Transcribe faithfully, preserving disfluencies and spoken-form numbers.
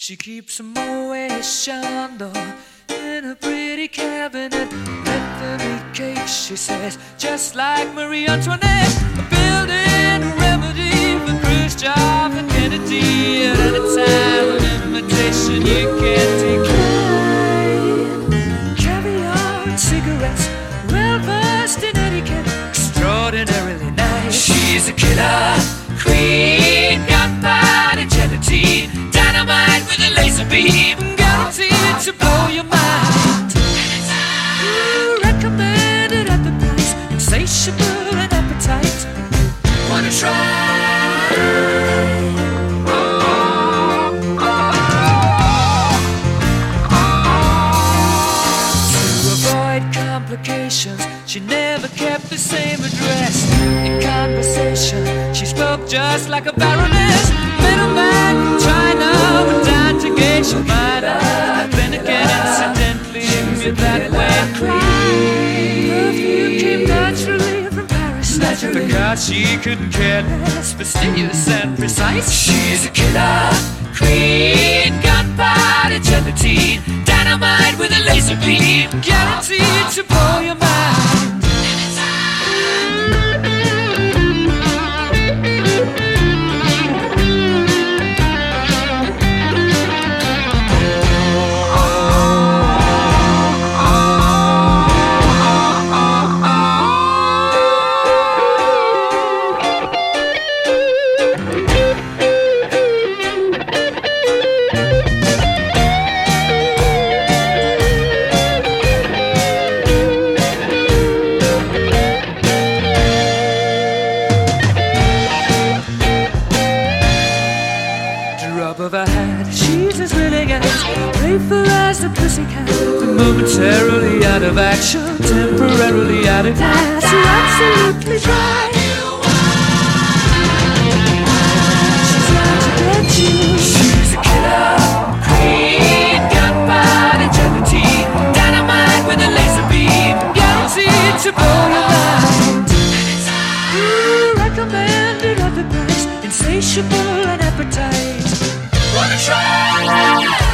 She keeps a Moet Chandon in a pretty cabinet. Let them eat cake, she says, just like Marie Antoinette. Building a remedy for Khrushchev and Kennedy. At any time, an invitation you can't decline. Caviar and cigarettes, well versed in etiquette, extraordinarily nice. She's a killer queen, gunpowder gelatine, dynamite with a laser beam, guaranteed to blow your mind. Ooh, recommended at the price, insatiable and appetite. Wanna try? To avoid complications, she never kept the same address. In conversation, she spoke just like a baroness. Middleman from China went down to Geisha Minor. Then again, incidentally, you're that way. Perfume came naturally from Paris. Naturally. Because she couldn't care less, fastidious and precise. She's a killer queen, gunpowder gelatine, dynamite with a laser beam, guaranteed to blow your mind. Of her hat, she's as willing as playful as the pussycat. Momentarily out of action, temporarily out of gas. You're absolutely dry. She's out to get you. She's a killer queen, gunpowder gelatine, dynamite with a laser beam, guaranteed to blow your mind. Ooh, recommended at the price, insatiable and appetite. Wanna try?